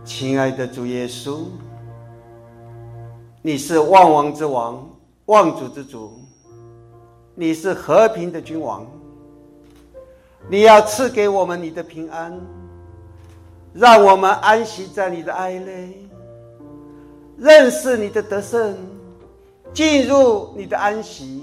亲爱的主耶稣，你是万王之王，万主之主，你是和平的君王。你要赐给我们你的平安，让我们安息在你的爱内，认识你的得胜，进入你的安息，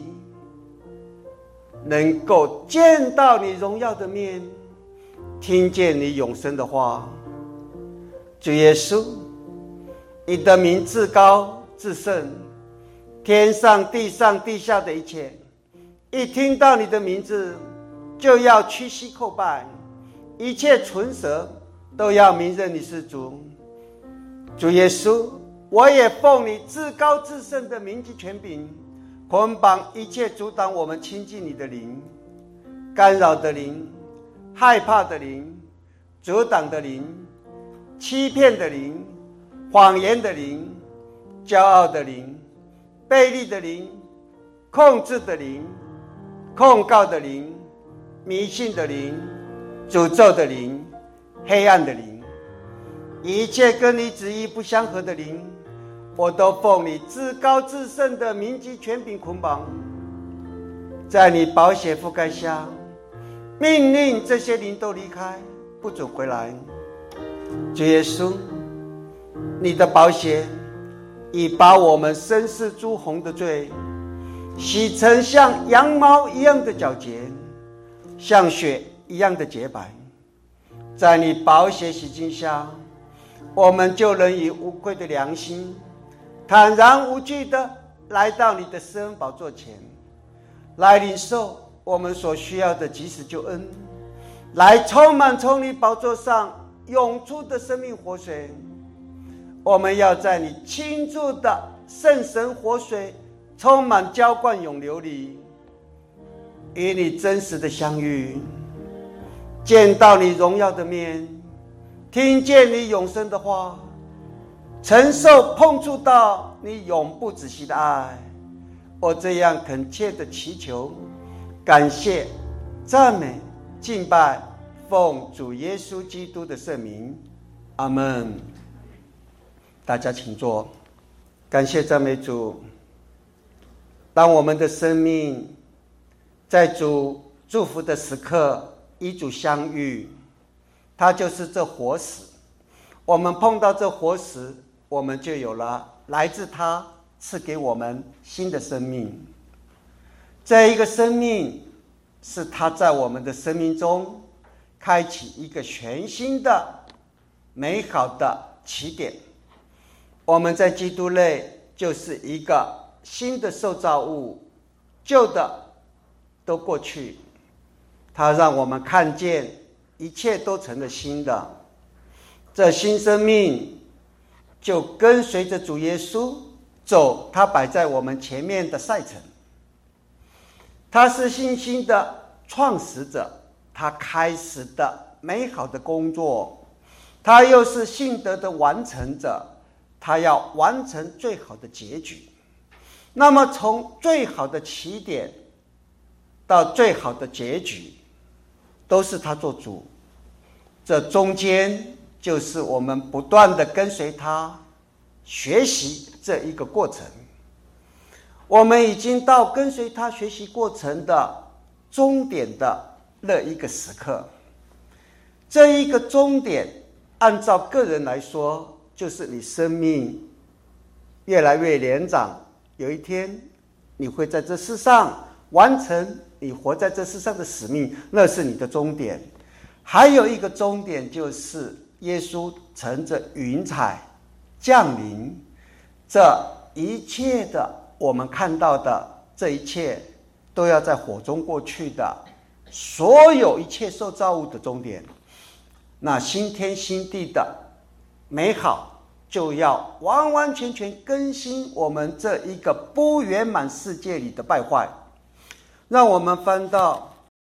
能够见到你荣耀的面，听见你永生的话。主耶稣，你的名至高至圣，天上地上地下的一切，一听到你的名字就要屈膝叩拜，一切唇舌都要明认你是主。主耶稣，我也奉你至高至圣的名及权柄，捆绑一切阻挡我们亲近你的灵，干扰的灵，害怕的灵，阻挡的灵，欺骗的灵，谎言的灵，骄傲的灵，悖逆的灵，控制的灵，控告的灵，迷信的灵，诅咒的灵，黑暗的灵，一切跟你旨意不相合的灵，我都奉你至高至圣的名及权柄捆绑，在你宝血覆盖下，命令这些灵都离开，不准回来。主耶稣，你的宝血已把我们身世诸红的罪洗成像羊毛一样的皎洁，像雪一样的洁白。在你宝血洗净下，我们就能以无愧的良心，坦然无惧的来到你的施恩宝座前，来领受我们所需要的及时救恩，来充满从你宝座上涌出的生命活水。我们要在你倾注的圣神活水充满浇灌涌流里，与你真实的相遇，见到你荣耀的面，听见你永生的话，承受碰触到你永不止息的爱。我这样恳切的祈求，感谢赞美敬拜，奉主耶稣基督的圣名，阿们。大家请坐。感谢赞美主。当我们的生命在主祝福的时刻与主相遇，它就是这活石。我们碰到这活石，我们就有了来自他赐给我们新的生命。这一个生命是他在我们的生命中开启一个全新的美好的起点。我们在基督内就是一个新的受造物，旧的都过去，他让我们看见一切都成了新的。这新生命就跟随着主耶稣走他摆在我们前面的赛程。他是信心的创始者，他开始的美好的工作，他又是信德的完成者，他要完成最好的结局。那么从最好的起点到最好的结局，都是他做主。这中间就是我们不断的跟随他学习这一个过程。我们已经到跟随他学习过程的终点的那一个时刻。这一个终点按照个人来说，就是你生命越来越年长，有一天你会在这世上完成你活在这世上的使命，那是你的终点。还有一个终点，就是耶稣乘着云彩降临，这一切的我们看到的这一切都要在火中过去的，所有一切受造物的终点，那新天新地的美好就要完完全全更新我们这一个不圆满世界里的败坏。让我们翻到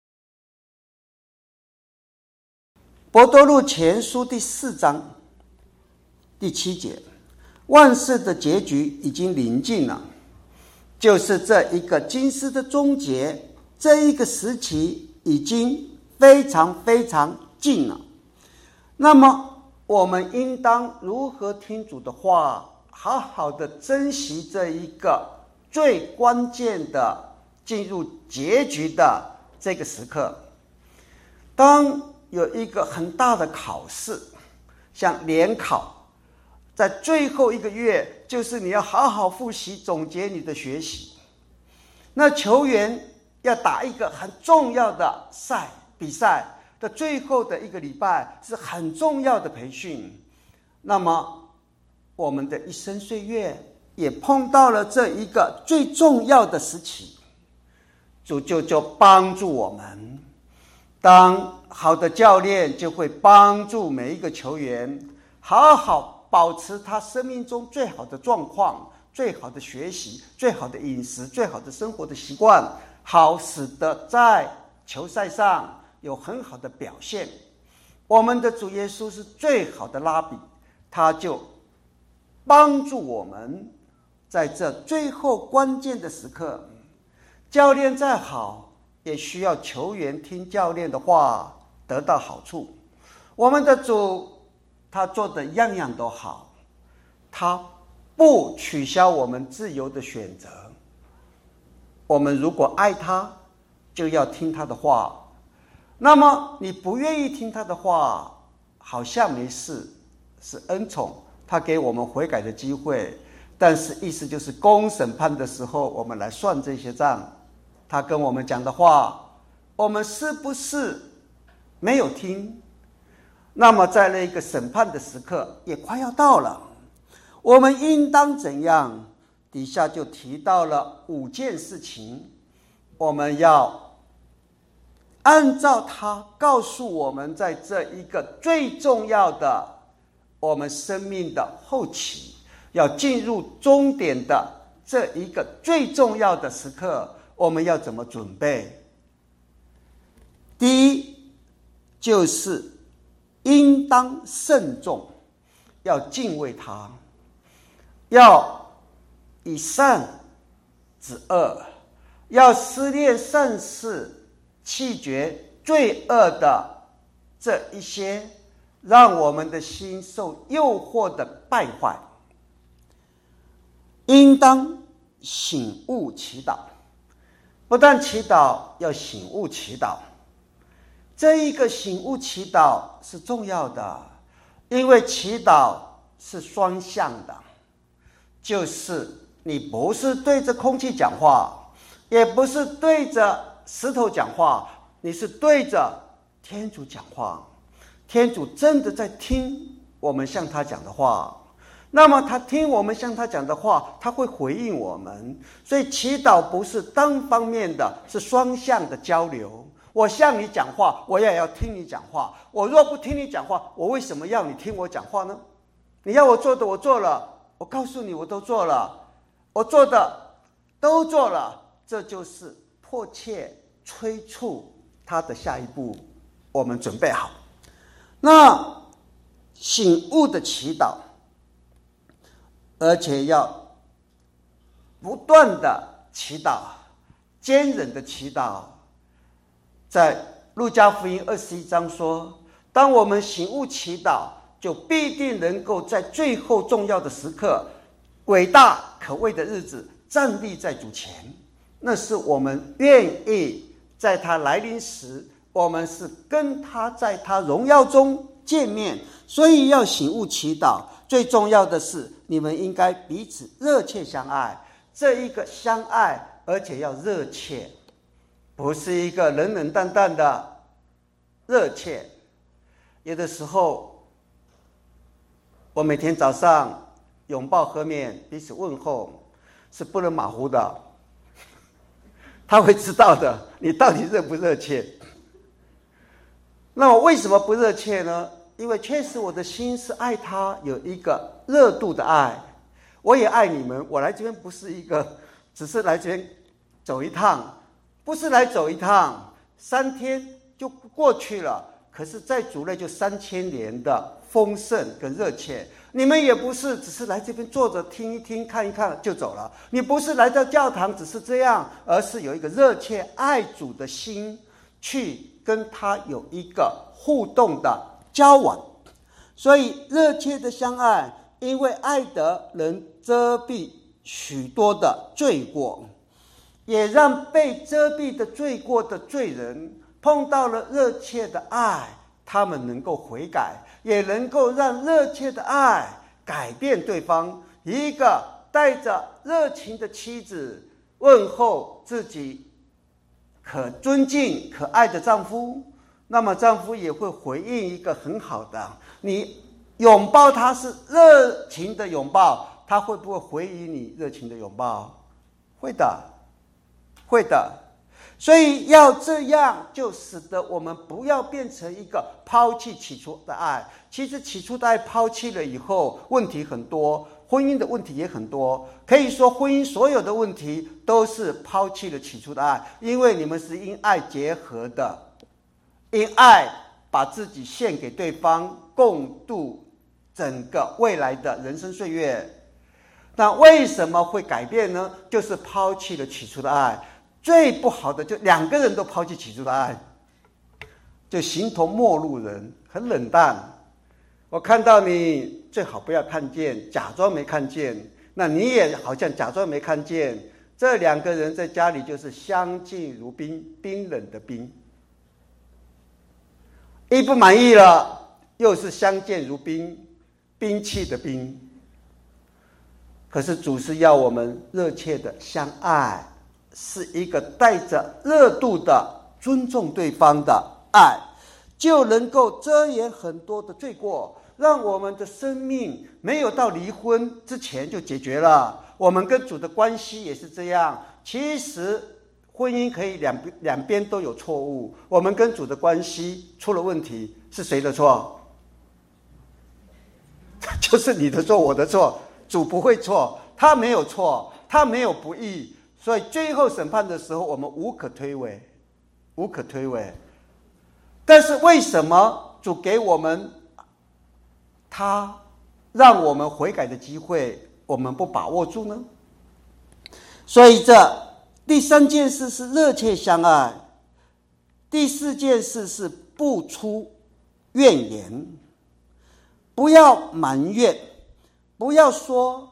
伯多禄前书第4章第7节，万事的结局已经临近了，就是这一个今世的终结，这一个时期已经非常非常近了。那么我们应当如何听主的话，好好的珍惜这一个最关键的进入结局的这个时刻。当有一个很大的考试，像联考，在最后一个月，就是你要好好复习总结你的学习。那球员要打一个很重要的比赛的最后的一个礼拜，是很重要的培训。那么我们的一生岁月也碰到了这一个最重要的时期，主就帮助我们。当好的教练就会帮助每一个球员好好保持他生命中最好的状况，最好的学习，最好的饮食，最好的生活的习惯，好使得在球赛上有很好的表现。我们的主耶稣是最好的拉比，他就帮助我们在这最后关键的时刻。教练再好，也需要球员听教练的话，得到好处。我们的主他做的样样都好，他不取消我们自由的选择。我们如果爱他，就要听他的话。那么你不愿意听他的话，好像没事，是恩宠，他给我们悔改的机会。但是意思就是公审判的时候，我们来算这些账。他跟我们讲的话，我们是不是没有听？那么在那个审判的时刻也快要到了，我们应当怎样？底下就提到了5件事情，我们要按照他告诉我们，在这一个最重要的我们生命的后期，要进入终点的这一个最重要的时刻，我们要怎么准备？第一，就是应当慎重，要敬畏他，要以善止恶，要思念善事，弃绝罪恶的这一些让我们的心受诱惑的败坏。应当醒悟祈祷，不但祈祷，要醒悟祈祷。这一个醒悟祈祷是重要的，因为祈祷是双向的，就是你不是对着空气讲话，也不是对着石头讲话，你是对着天主讲话。天主真的在听我们向他讲的话，那么他听我们向他讲的话，他会回应我们。所以祈祷不是单方面的，是双向的交流。我向你讲话，我也要听你讲话。我若不听你讲话，我为什么要你听我讲话呢？你要我做的我做了，我告诉你我都做了，我做的都做了，这就是迫切催促他的下一步，我们准备好。那醒悟的祈祷，而且要不断的祈祷，坚忍的祈祷。在路加福音21章说，当我们醒悟祈祷，就必定能够在最后重要的时刻，伟大可畏的日子，站立在主前。那是我们愿意在他来临时，我们是跟他在他荣耀中见面。所以要醒悟祈祷。最重要的是，你们应该彼此热切相爱。这一个相爱，而且要热切，不是一个冷冷淡淡的热切。有的时候，我每天早上拥抱和面，彼此问候，是不能马虎的。他会知道的，你到底热不热切。那我为什么不热切呢？因为确实我的心是爱他，有一个热度的爱。我也爱你们，我来这边不是一个只是来这边走一趟，不是来走一趟3天就过去了，可是在主内就3000年的丰盛跟热切。你们也不是只是来这边坐着听一听看一看就走了，你不是来到教堂只是这样，而是有一个热切爱主的心，去跟他有一个互动的交往。 所以热切的相爱，因为爱德能遮蔽许多的罪过，也让被遮蔽的罪过的罪人碰到了热切的爱，他们能够悔改，也能够让热切的爱改变对方。一个带着热情的妻子问候自己可尊敬可爱的丈夫，那么丈夫也会回应一个很好的，你拥抱他是热情的拥抱，他会不会回应你热情的拥抱？会的，会的。所以要这样，就使得我们不要变成一个抛弃起初的爱。其实起初的爱抛弃了以后，问题很多，婚姻的问题也很多。可以说婚姻所有的问题都是抛弃了起初的爱，因为你们是因爱结合的，因爱把自己献给对方，共度整个未来的人生岁月。那为什么会改变呢？就是抛弃了起初的爱。最不好的就两个人都抛弃起初的爱，就形同陌路人，很冷淡。我看到你最好不要看见，假装没看见，那你也好像假装没看见。这两个人在家里就是相敬如宾，冰冷的冰。一不满意了，又是相见如宾，兵器的兵。可是主是要我们热切的相爱，是一个带着热度的尊重对方的爱，就能够遮掩很多的罪过，让我们的生命没有到离婚之前就解决了。我们跟主的关系也是这样。其实婚姻可以两边都有错误，我们跟主的关系出了问题，是谁的错？就是你的错，我的错。主不会错，他没有错，他没有不义。所以最后审判的时候，我们无可推诿，无可推诿。但是为什么主给我们他让我们悔改的机会，我们不把握住呢？所以这第三件事是热切相爱，第四件事是不出怨言，不要埋怨，不要说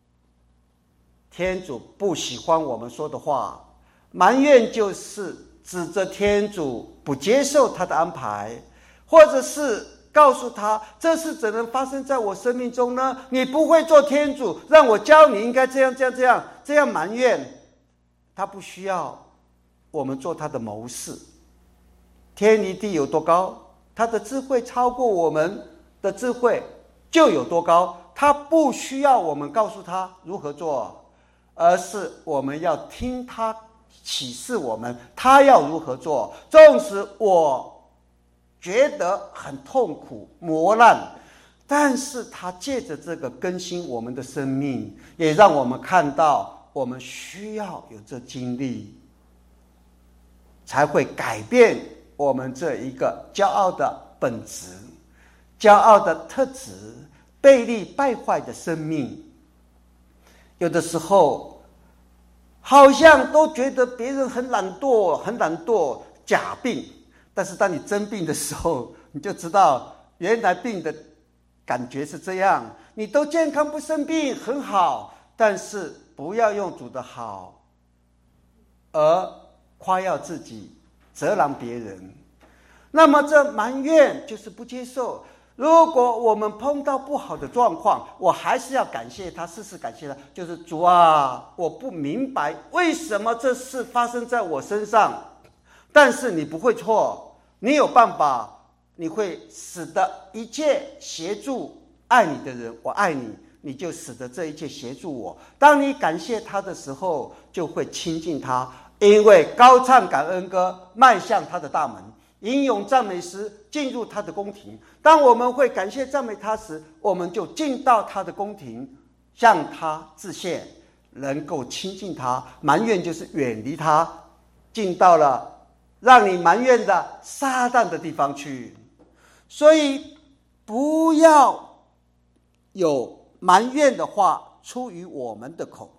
天主不喜欢我们说的话。埋怨就是指责天主不接受他的安排，或者是告诉他这事怎能发生在我生命中呢？你不会做天主，让我教你应该这样这样这样这样埋怨。他不需要我们做他的谋士，天离地有多高，他的智慧超过我们的智慧就有多高。他不需要我们告诉他如何做，而是我们要听他启示我们他要如何做。纵使我觉得很痛苦磨难，但是他借着这个更新我们的生命，也让我们看到我们需要有这经历，才会改变我们这一个骄傲的本质，骄傲的特质，背离败坏的生命。有的时候好像都觉得别人很懒惰很懒惰，假病。但是当你真病的时候，你就知道原来病的感觉是这样。你都健康不生病很好，但是不要用主的好而夸耀自己，责难别人。那么这埋怨就是不接受。如果我们碰到不好的状况，我还是要感谢他，事事感谢他，就是主啊，我不明白为什么这事发生在我身上，但是你不会错，你有办法，你会使得一切协助爱你的人，我爱你，你就使得这一切协助我。当你感谢他的时候，就会亲近他，因为高唱感恩歌，迈向他的大门，吟咏赞美时进入他的宫廷。当我们会感谢赞美他时，我们就进到他的宫廷，向他致谢，能够亲近他。埋怨就是远离他，进到了让你埋怨的撒旦的地方去。所以不要有埋怨的话出于我们的口。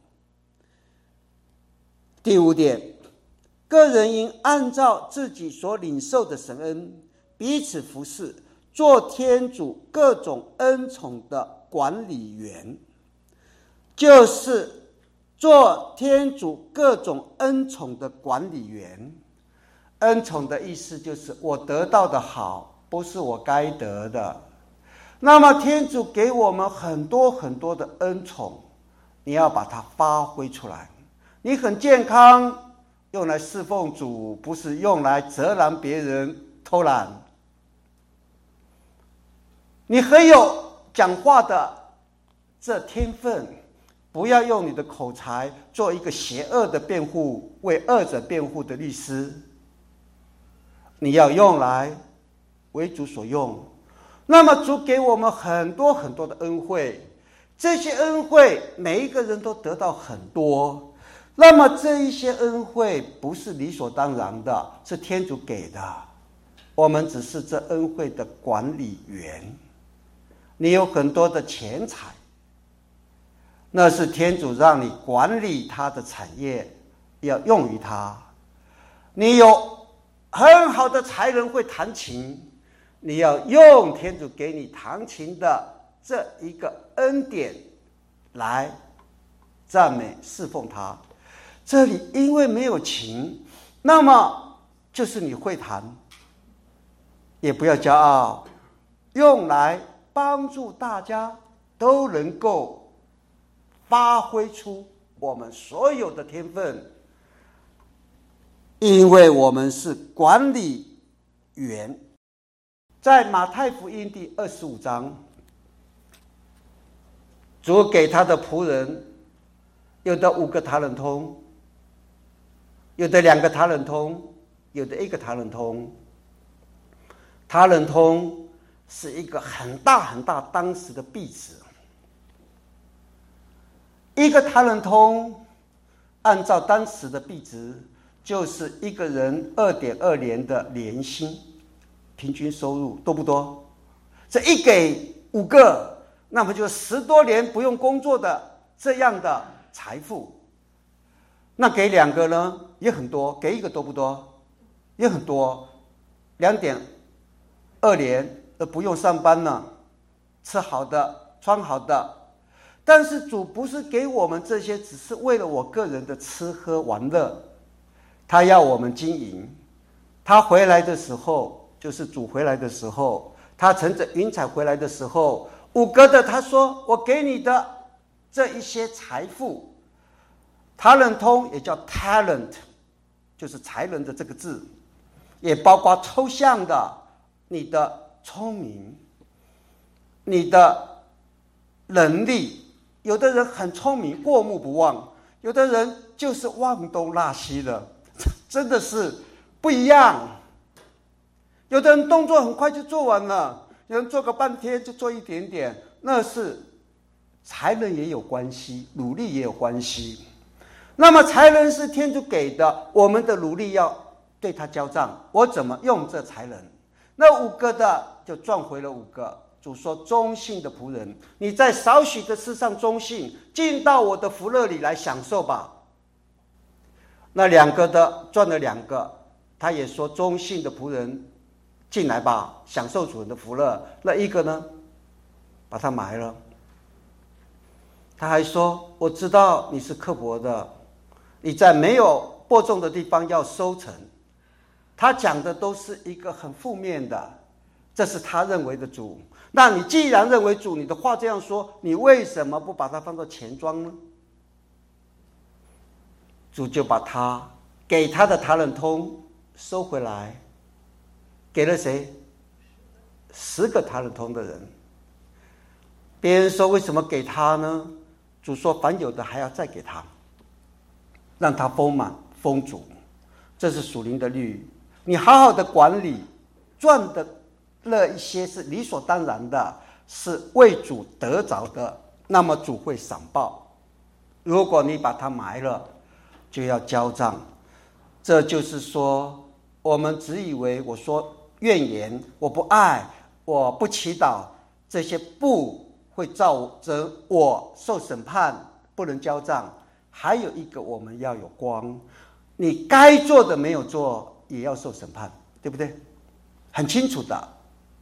第五点，个人应按照自己所领受的神恩彼此服侍， 做天主各种恩宠的管理员，就是做天主各种恩宠的管理员。恩宠的意思就是我得到的好，不是我该得的。那么天主给我们很多很多的恩宠，你要把它发挥出来。你很健康，用来侍奉主，不是用来责难别人偷懒。你很有讲话的这天分，不要用你的口才做一个邪恶的辩护，为恶者辩护的律师。你要用来为主所用。那么主给我们很多很多的恩惠，这些恩惠每一个人都得到很多。那么这一些恩惠不是理所当然的，是天主给的，我们只是这恩惠的管理员。你有很多的钱财，那是天主让你管理他的产业，要用于他。你有很好的才能会弹琴，你要用天主给你弹琴的这一个恩典来赞美侍奉他。这里因为没有琴，那么就是你会弹，也不要骄傲，用来帮助大家都能够发挥出我们所有的天分，因为我们是管理员。在马太福音第25章，主给他的仆人，有的5个塔冷通，有的2个塔冷通，有的1个塔冷通。塔冷通是一个很大很大当时的币值，1个塔冷通按照当时的币值，就是一个人2.2年的年薪平均收入，多不多？这一给5个，那么就10多年不用工作的这样的财富。那给2个呢，也很多，给1个多不多？也很多，2.2年不用上班了，吃好的，穿好的。但是主不是给我们这些只是为了我个人的吃喝玩乐，他要我们经营。他回来的时候，就是主回来的时候，他乘着云彩回来的时候，5个的他说，我给你的这一些财富，塔冷通也叫 talent， 就是才能的这个字，也包括抽象的你的聪明，你的能力。有的人很聪明，过目不忘，有的人就是忘东落西的，真的是不一样。有的人动作很快就做完了，有人做个半天就做一点点，那是才能也有关系，努力也有关系。那么才能是天主给的，我们的努力要对他交账，我怎么用这才能？那5个的就赚回了5个。主说，忠信的仆人，你在少许的事上忠信，进到我的福乐里来享受吧。那2个的赚了2个，他也说，忠信的仆人进来吧，享受主人的福乐。那1个呢，把他埋了。他还说，我知道你是刻薄的，你在没有播种的地方要收成。他讲的都是一个很负面的，这是他认为的主。那你既然认为主，你的话这样说，你为什么不把它放到钱庄呢？主就把他给他的塔冷通收回来，给了谁？10个塔冷通的人。别人说为什么给他呢？主说，凡有的还要再给他，让他丰满丰足。这是属灵的律，你好好的管理，赚的那一些是理所当然的，是为主得着的，那么主会赏报。如果你把它埋了，就要交账。这就是说，我们只以为我说怨言，我不爱，我不祈祷，这些不会造成我受审判，不能交账。还有一个，我们要有光，你该做的没有做，也要受审判，对不对？很清楚的。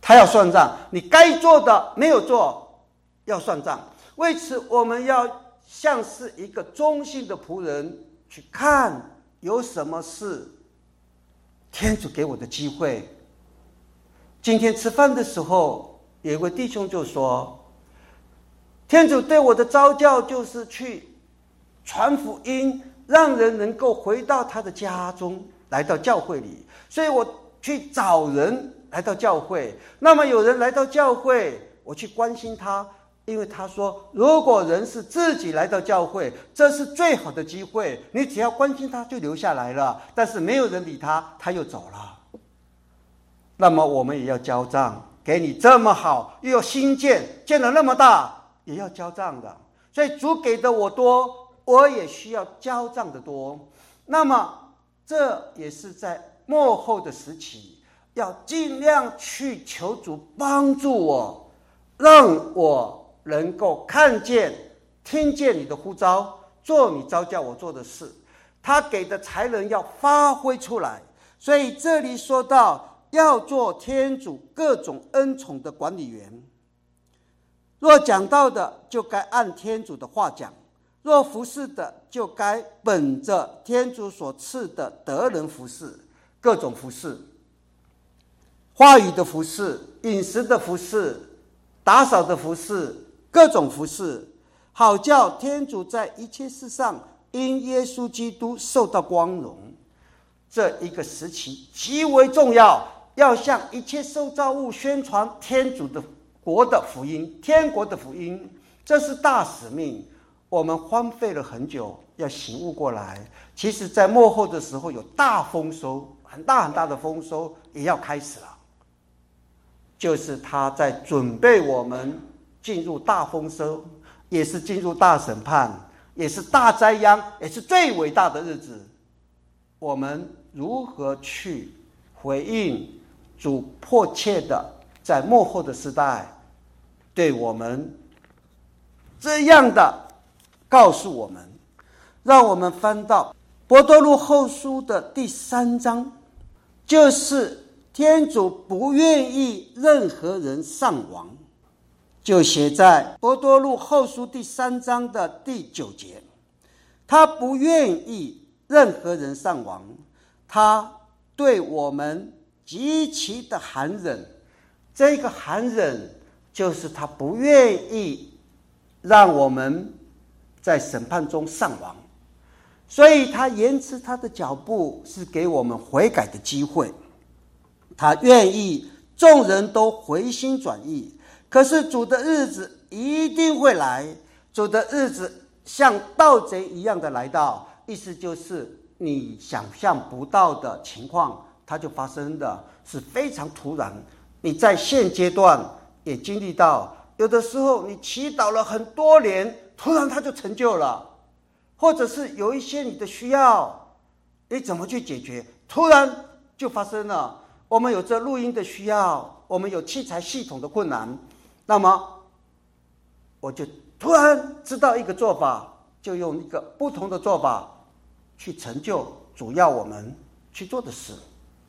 他要算账，你该做的没有做，要算账。为此，我们要像是一个忠心的仆人，去看有什么是天主给我的机会。今天吃饭的时候，有一位弟兄就说，天主对我的召教就是去传福音，让人能够回到他的家中，来到教会里，所以我去找人来到教会。那么有人来到教会，我去关心他，因为他说，如果人是自己来到教会，这是最好的机会，你只要关心他就留下来了，但是没有人理他，他又走了。那么我们也要交账，给你这么好，又有新建，建了那么大，也要交账的。所以主给的我多，我也需要交账的多。那么这也是在末后的时期，要尽量去求主帮助我，让我能够看见听见你的呼召，做你召叫我做的事。他给的才能要发挥出来。所以这里说到要做天主各种恩宠的管理员，若讲道的就该按天主的话讲，若服侍的就该本着天主所赐的德能服侍。各种服侍，话语的服侍，饮食的服侍，打扫的服侍，各种服侍，好叫天主在一切事上因耶稣基督受到光荣。这一个时期极为重要，要向一切受造物宣传天主的国的福音，天国的福音，这是大使命。我们荒废了很久，要醒悟过来。其实在末后的时候有大丰收，很大很大的丰收也要开始了，就是他在准备我们进入大丰收，也是进入大审判，也是大灾殃，也是最伟大的日子。我们如何去回应主迫切的在末后的时代对我们这样的告诉我们？让我们翻到伯多禄后书的第3章，就是天主不愿意任何人丧亡，就写在伯多禄后书第3章的第9节。他不愿意任何人丧亡，他对我们极其的含忍。这个含忍就是他不愿意让我们在审判中丧亡，所以他延迟他的脚步，是给我们悔改的机会。他愿意众人都回心转意，可是主的日子一定会来，主的日子像盗贼一样的来到，意思就是你想象不到的情况，它就发生的是非常突然。你在现阶段也经历到，有的时候你祈祷了很多年，突然它就成就了，或者是有一些你的需要，你怎么去解决，突然就发生了。我们有这录音的需要，我们有器材系统的困难，那么我就突然知道一个做法，就用一个不同的做法去成就主要我们去做的事。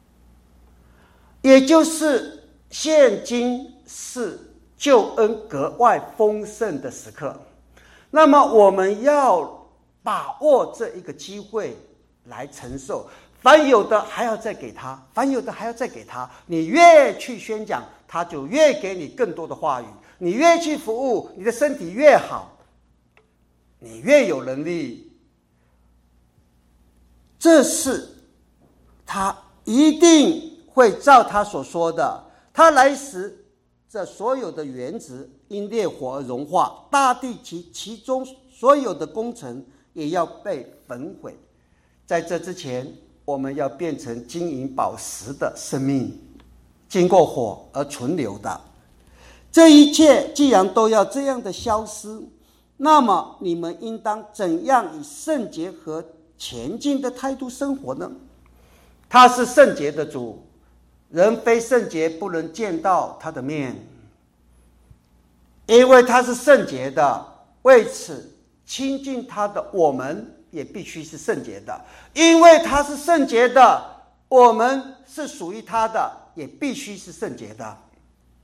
也就是现今是救恩格外丰盛的时刻，那么我们要把握这一个机会来承受，凡有的还要再给他，凡有的还要再给他。你越去宣讲，他就越给你更多的话语，你越去服务，你的身体越好，你越有能力。这是他一定会照他所说的，他来时这所有的原子因烈火而融化，大地其中所有的工程也要被焚毁。在这之前，我们要变成金银宝石的生命，经过火而存留的。这一切既然都要这样的消失，那么你们应当怎样以圣洁和前进的态度生活呢？他是圣洁的主，人非圣洁不能见到他的面，因为他是圣洁的，为此亲近他的我们也必须是圣洁的，因为他是圣洁的，我们是属于他的，也必须是圣洁的。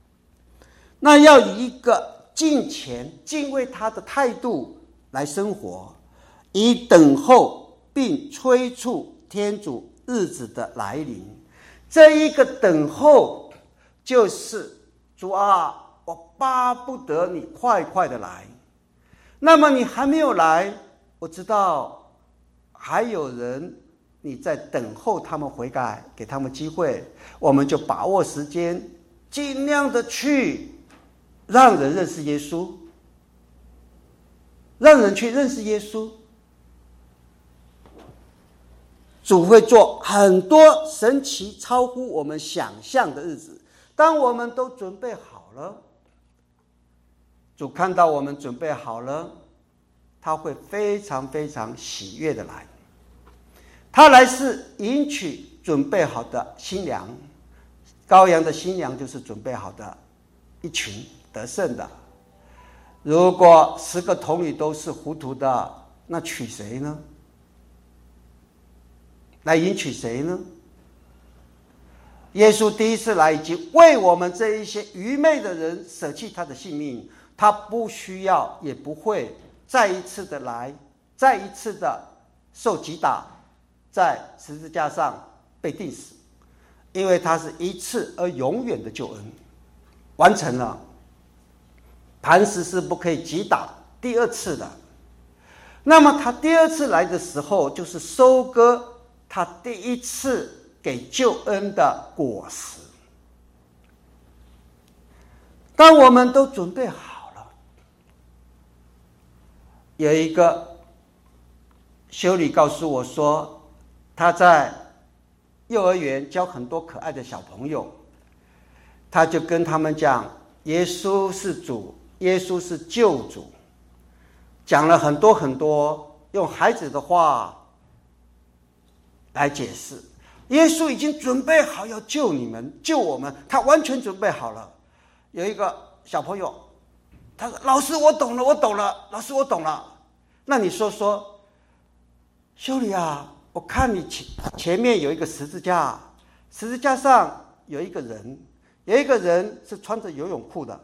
那要以一个敬虔敬畏他的态度来生活，以等候并催促天主日子的来临。这一个等候就是主啊，我巴不得你快快的来。那么你还没有来，我知道还有人你在等候他们悔改，给他们机会，我们就把握时间，尽量的去让人认识耶稣，让人去认识耶稣。主会做很多神奇超乎我们想象的日子。当我们都准备好了，主看到我们准备好了，他会非常非常喜悦的来。他来是迎娶准备好的新娘，羔羊的新娘就是准备好的一群得胜的。如果10个童女都是糊涂的，那娶谁呢？来迎娶谁呢？耶稣第一次来已经为我们这一些愚昧的人舍弃他的性命，他不需要也不会再一次的来，再一次的受击打，在十字架上被钉死，因为他是一次而永远的救恩完成了。磐石是不可以击打第二次的。那么他第二次来的时候，就是收割他第一次给救恩的果实。当我们都准备好了，有一个修女告诉我说，她在幼儿园教很多可爱的小朋友，她就跟他们讲耶稣是主，耶稣是救主，讲了很多很多，用孩子的话来解释。耶稣已经准备好要救你们，救我们，他完全准备好了。有一个小朋友，他说：“老师，我懂了，我懂了，老师，我懂了。”那你说说，修女啊，我看你前面有一个十字架，十字架上有一个人，有一个人是穿着游泳裤的，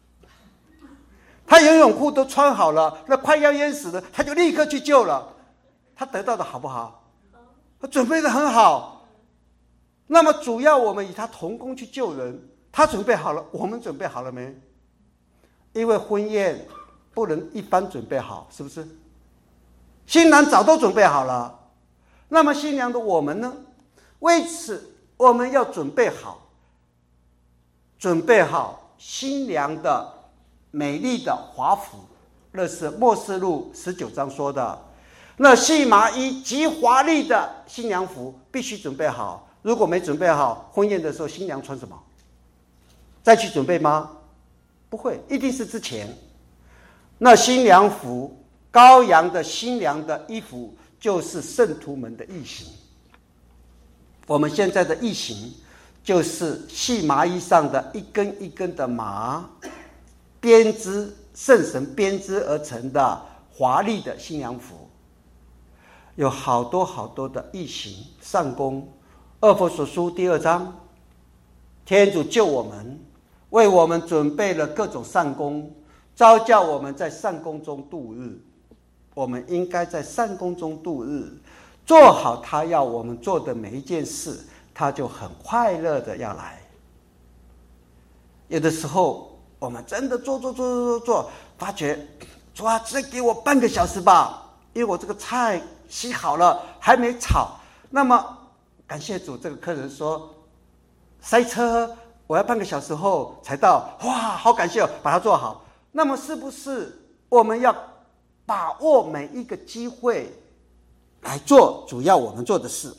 他游泳裤都穿好了，那快要淹死了，他就立刻去救了。他得到的好不好？他准备的很好。那么主要我们与他同工去救人，他准备好了，我们准备好了没？因为婚宴不能一般准备好，是不是？新郎早都准备好了，那么新娘的我们呢？为此我们要准备好，准备好新娘的美丽的华服，那是默示录19章说的。那细麻衣极华丽的新娘服必须准备好，如果没准备好，婚宴的时候新娘穿什么？再去准备吗？不会，一定是之前。那新娘服，羔羊的新娘的衣服，就是圣徒们的义行。我们现在的义行，就是细麻衣上的一根一根的麻，编织圣神编织而成的华丽的新娘服。有好多好多的义行善功。厄弗所书第2章，天主救我们，为我们准备了各种善功，召叫我们在善功中度日。我们应该在善功中度日，做好他要我们做的每一件事，他就很快乐的要来。有的时候我们真的做，发觉主啊，只给我半个小时吧，因为我这个菜洗好了还没炒。那么感谢主，这个客人说塞车，我要半个小时后才到。哇，好感谢哦，把它做好。那么是不是我们要把握每一个机会来做主要我们做的事？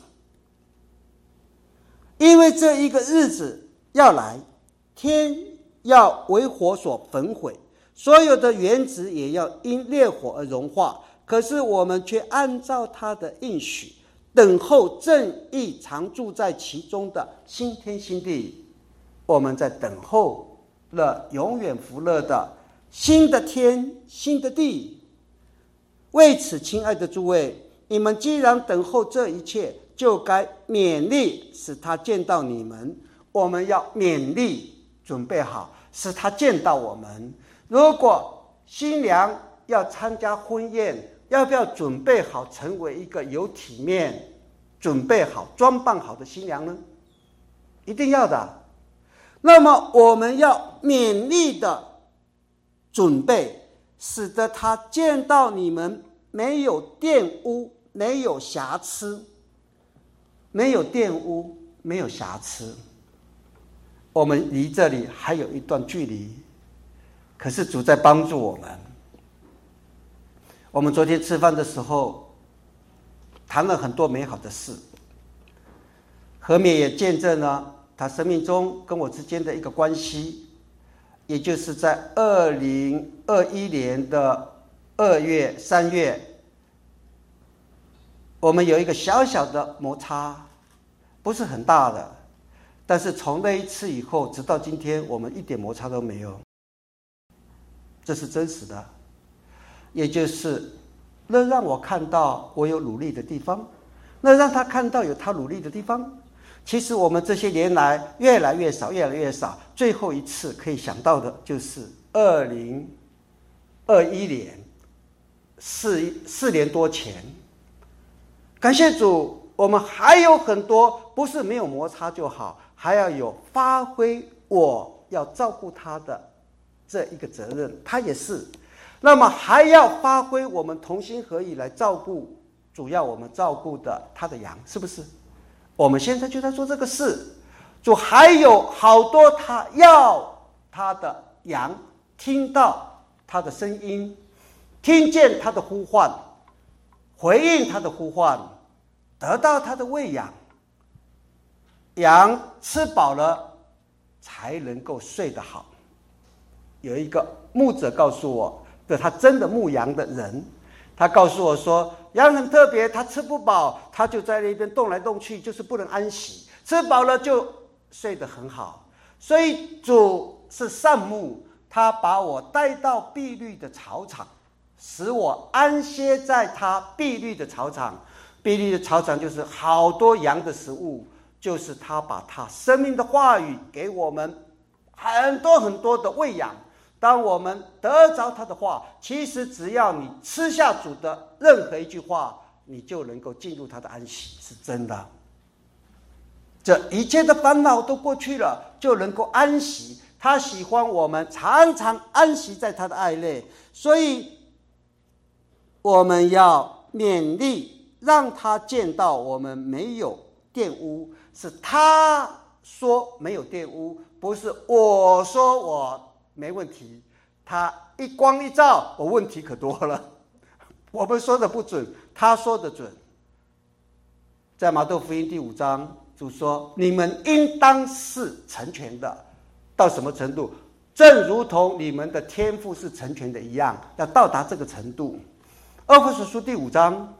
因为这一个日子要来，天要为火所焚毁，所有的原子也要因烈火而融化。可是我们却按照他的应许，等候正义常住在其中的新天新地。我们在等候了永远福乐的新的天新的地。为此，亲爱的诸位，你们既然等候这一切，就该勉励使他见到你们。我们要勉励准备好， 使他见到我们。如果新娘要参加婚宴，要不要准备好成为一个有体面、准备好、装扮好的新娘呢？一定要的。那么我们要勉励的准备，使得他见到你们没有玷污，没有瑕疵，没有玷污，没有瑕疵。我们离这里还有一段距离，可是主在帮助我们。我们昨天吃饭的时候谈了很多美好的事，何冕也见证了他生命中跟我之间的一个关系，也就是在2021年的2月、3月，我们有一个小小的摩擦，不是很大的，但是从那一次以后，直到今天，我们一点摩擦都没有。这是真实的，也就是那让我看到我有努力的地方，那让他看到有他努力的地方。其实我们这些年来越来越少，越来越少。最后一次可以想到的就是2021年4年多前。感谢主，我们还有很多，不是没有摩擦就好，还要有发挥我要照顾他的这一个责任，他也是。那么还要发挥我们同心合意来照顾主要我们照顾的他的羊，是不是？我们现在就在做这个事。主还有好多他要他的羊听到他的声音，听见他的呼唤，回应他的呼唤，得到他的喂养。羊吃饱了才能够睡得好。有一个牧者告诉我，他真的牧羊的人，他告诉我说，羊很特别，他吃不饱，他就在那边动来动去，就是不能安息，吃饱了就睡得很好。所以主是善牧，他把我带到碧绿的草场，使我安歇在他碧绿的草场。碧绿的草场就是好多羊的食物，就是他把他生命的话语给我们很多很多的喂养。当我们得着他的话，其实只要你吃下主的任何一句话，你就能够进入他的安息，是真的。这一切的烦恼都过去了，就能够安息。他喜欢我们常常安息在他的爱内，所以我们要勉励，让他见到我们没有玷污，是他说没有玷污，不是我说我没问题。他一光一照，我问题可多了。我们说的不准，他说的准。在马窦福音第5章，主说，你们应当是成全的。到什么程度？正如同你们的天父是成全的一样，要到达这个程度。以弗所书第5章，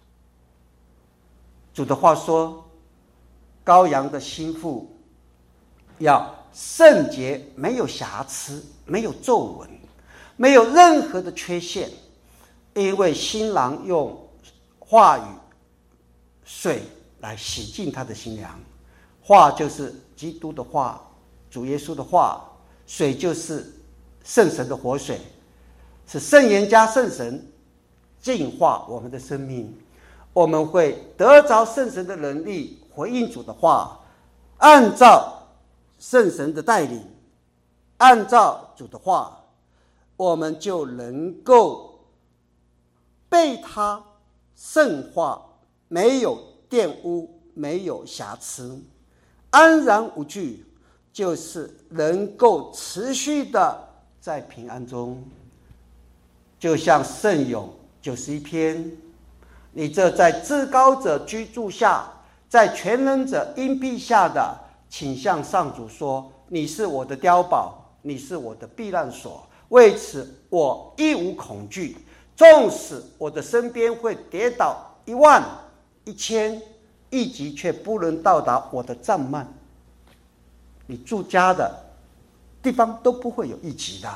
主的话说，羔羊的心腹要圣洁，没有瑕疵，没有皱纹，没有任何的缺陷，因为新郎用话语水来洗净他的新娘。话就是基督的话，主耶稣的话，水就是圣神的活水，是圣言加圣神净化我们的生命。我们会得着圣神的能力，回应主的话，按照圣神的带领，按照主的话，我们就能够被他圣化，没有玷污，没有瑕疵，安然无惧，就是能够持续的在平安中。就像圣咏91篇，你这在至高者居住下，在全能者荫庇下的，请向上主说，你是我的碉堡，你是我的避难所，为此我一无恐惧。纵使我的身边会跌倒10000、1000，一级却不能到达我的帐幔。你住家的地方都不会有一级的。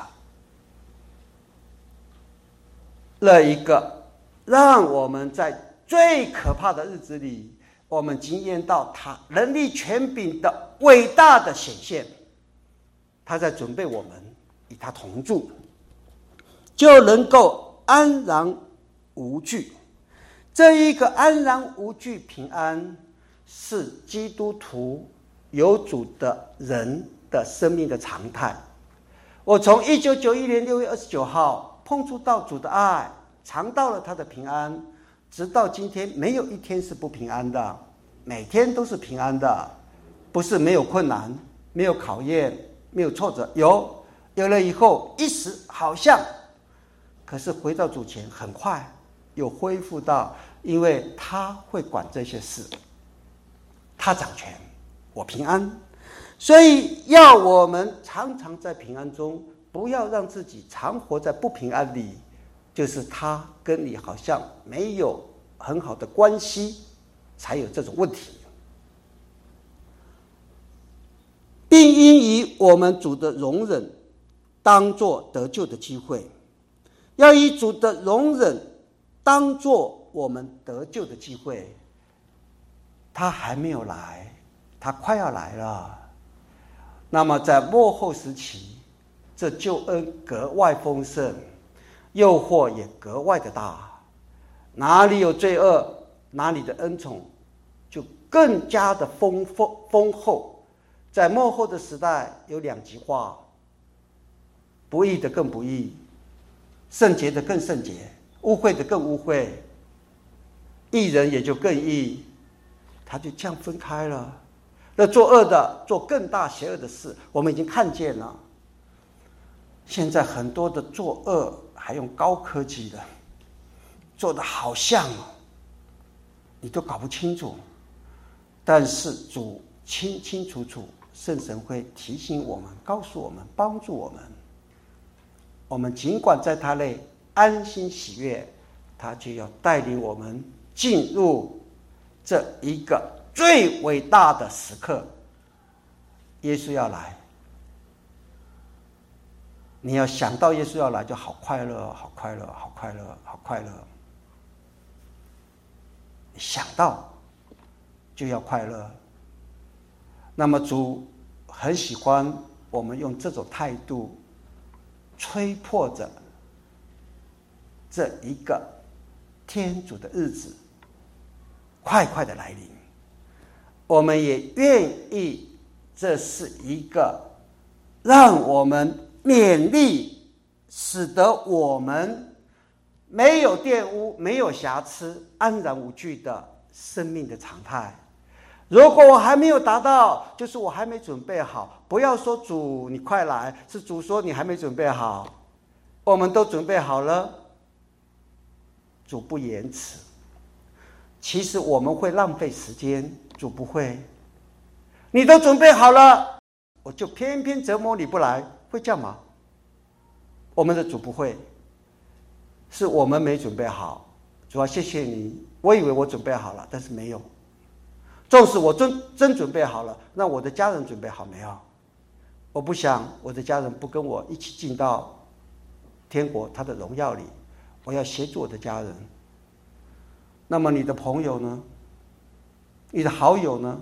那一个让我们在最可怕的日子里，我们经验到他能力权柄的伟大的显现。 他在准备我们与他同住，就能够安然无惧。这一个安然无惧平安，是基督徒有主的人的生命的常态。我从1991年6月29号碰触到主的爱，尝到了他的平安，直到今天没有一天是不平安的，每天都是平安的，不是没有困难，没有考验，没有挫折，有了以后一时好像，可是回到主前很快又恢复到，因为他会管这些事，他掌权，我平安。所以要我们常常在平安中，不要让自己常活在不平安里，就是他跟你好像没有很好的关系，才有这种问题。并应以我们主的容忍当作得救的机会，要以主的容忍当作我们得救的机会。他还没有来，他快要来了。那么在末后时期，这救恩格外丰盛，诱惑也格外的大。哪里有罪恶，哪里的恩宠就更加的丰厚。在末后的时代有两极化，不义的更不义，圣洁的更圣洁，污秽的更污秽，义人也就更义，他就这样分开了。那作恶的做更大邪恶的事，我们已经看见了。现在很多的作恶还用高科技的，做得好像你都搞不清楚，但是主清清楚楚，圣神会提醒我们，告诉我们，帮助我们。我们尽管在他内安心喜悦，他就要带领我们进入这一个最伟大的时刻。耶稣要来，你要想到耶稣要来，就好快乐，好快乐，好快乐，好快乐。你想到就要快乐。那么主很喜欢我们用这种态度吹破着这一个天主的日子快快的来临。我们也愿意，这是一个让我们勉励，使得我们没有玷污，没有瑕疵，安然无惧的生命的常态。如果我还没有达到，就是我还没准备好。不要说主你快来，是主说你还没准备好。我们都准备好了，主不延迟。其实我们会浪费时间，主不会。你都准备好了，我就偏偏折磨你不来，会这样吗？我们的主不会，是我们没准备好。主要谢谢你，我以为我准备好了，但是没有。纵使我真准备好了，那我的家人准备好没有？我不想我的家人不跟我一起进到天国他的荣耀里，我要协助我的家人。那么你的朋友呢？你的好友呢？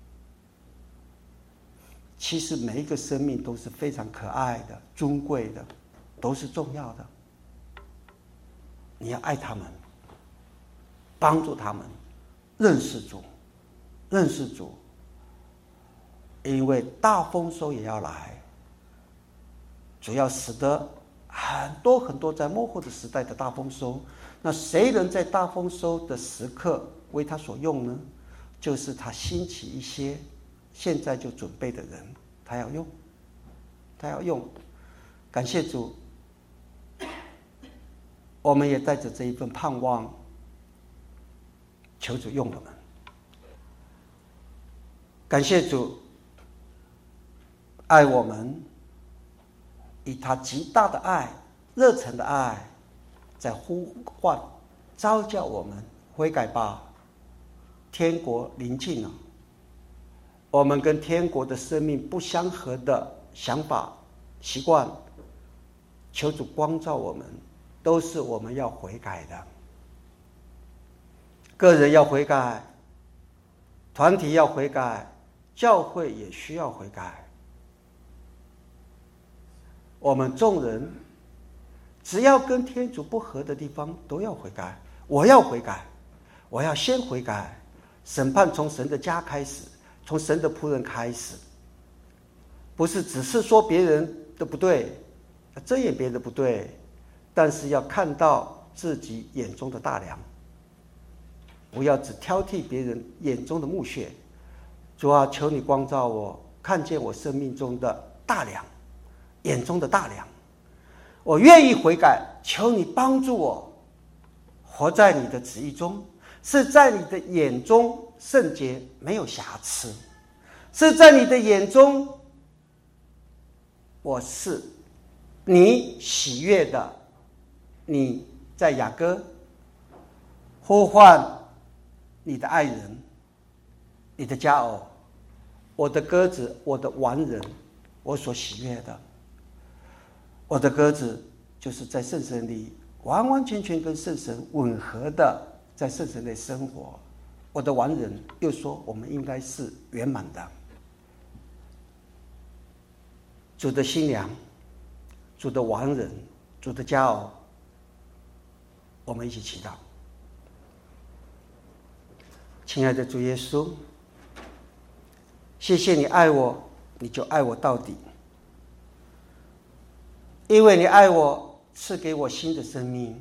其实每一个生命都是非常可爱的、尊贵的，都是重要的。你要爱他们，帮助他们认识主，认识主。因为大丰收也要来，主要使得很多很多在末后的时代的大丰收。那谁能在大丰收的时刻为他所用呢？就是他兴起一些现在就准备的人，他要用，他要用。感谢主，我们也带着这一份盼望，求主用我们。感谢主爱我们，以他极大的爱、热忱的爱，在呼唤、召叫我们悔改吧，天国临近了。我们跟天国的生命不相合的想法、习惯，求主光照我们，都是我们要悔改的。个人要悔改，团体要悔改，教会也需要悔改。 我们众人只要跟天主不合的地方都要悔改。我要悔改，我要先悔改。审判从神的家开始，从神的仆人开始，不是只是说别人的不对，遮掩别人的不对，但是要看到自己眼中的大梁，不要只挑剔别人眼中的木屑。主啊，求你光照我，看见我生命中的大梁，眼中的大梁。我愿意悔改，求你帮助我活在你的旨意中，是在你的眼中圣洁，没有瑕疵，是在你的眼中我是你喜悦的。你在雅歌呼唤你的爱人，你的佳偶，我的鸽子，我的完人，我所喜悦的。我的鸽子就是在圣神里完完全全跟圣神吻合的，在圣神内生活。我的完人又说我们应该是圆满的。主的新娘，主的完人，主的佳偶，我们一起祈祷。亲爱的主耶稣，谢谢你爱我，你就爱我到底。因为你爱我，赐给我新的生命，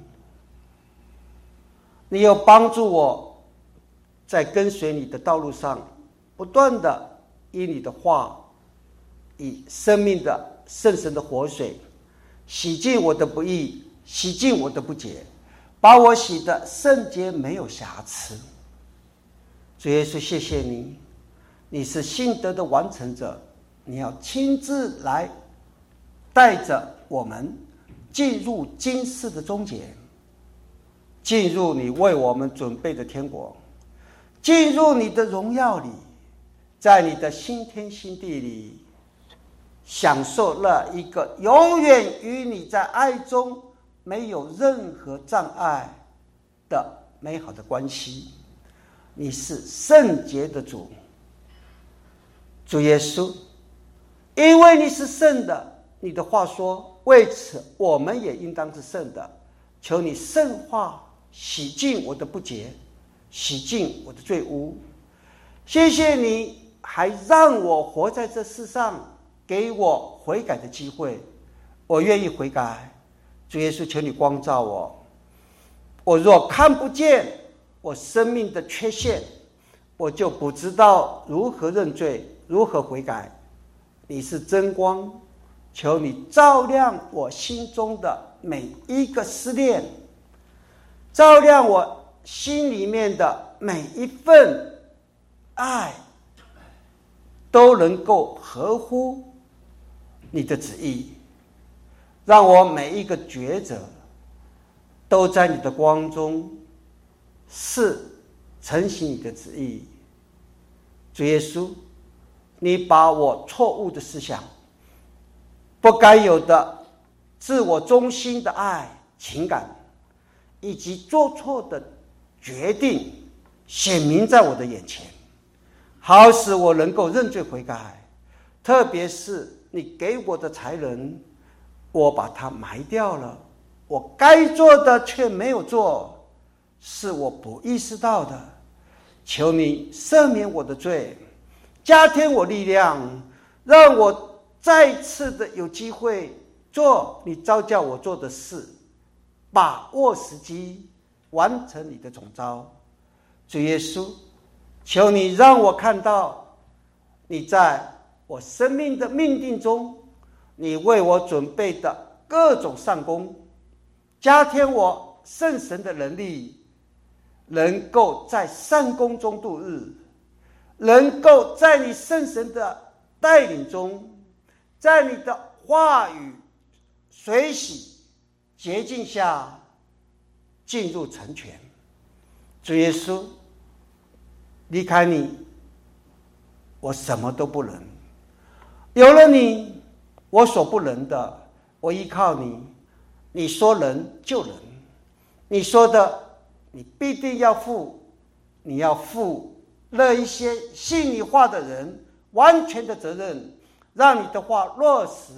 你又帮助我在跟随你的道路上不断的以你的话，以生命的圣神的活水洗净我的不义，洗净我的不洁，把我洗得圣洁没有瑕疵。主耶稣，谢谢你，你是信德的完成者，你要亲自来带着我们进入今世的终结，进入你为我们准备的天国，进入你的荣耀里，在你的新天新地里享受了一个永远与你在爱中没有任何障碍的美好的关系。你是圣洁的主，主耶稣，因为你是圣的，你的话说，为此我们也应当是圣的。求你圣化，洗净我的不洁，洗净我的罪污。谢谢你还让我活在这世上，给我悔改的机会，我愿意悔改。主耶稣，求你光照我，我若看不见我生命的缺陷，我就不知道如何认罪，如何悔改。你是真光，求你照亮我心中的每一个思念，照亮我心里面的每一份爱，都能够合乎你的旨意，让我每一个抉择都在你的光中是承行你的旨意。主耶稣，你把我错误的思想，不该有的自我中心的爱情感，以及做错的决定显明在我的眼前，好使我能够认罪悔改。特别是你给我的才能，我把它埋掉了，我该做的却没有做，是我不意识到的。求你赦免我的罪，加添我力量，让我再次的有机会做你召叫我做的事，把握时机，完成你的总召。主耶稣，求你让我看到你在我生命的命定中，你为我准备的各种善功，加添我圣神的能力，能够在善功中度日，能够在你圣神的带领中，在你的话语水洗洁净下进入成全。主耶稣，离开你我什么都不能，有了你我所不能的，我依靠你，你说能就能，你说的你必定要负，你要负了一些信你话的人完全的责任，让你的话落实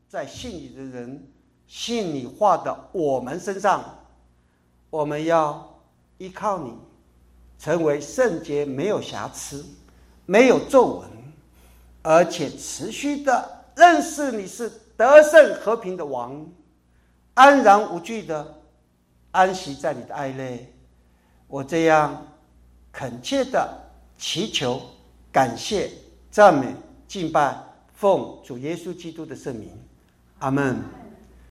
在信你的人、信你话的我们身上。我们要依靠你，成为圣洁，没有瑕疵，没有皱纹，而且持续的认识你是得胜和平的王，安然无惧的安息在你的爱内。我这样恳切的祈求、感谢、赞美、敬拜，奉主耶稣基督的圣名，阿们。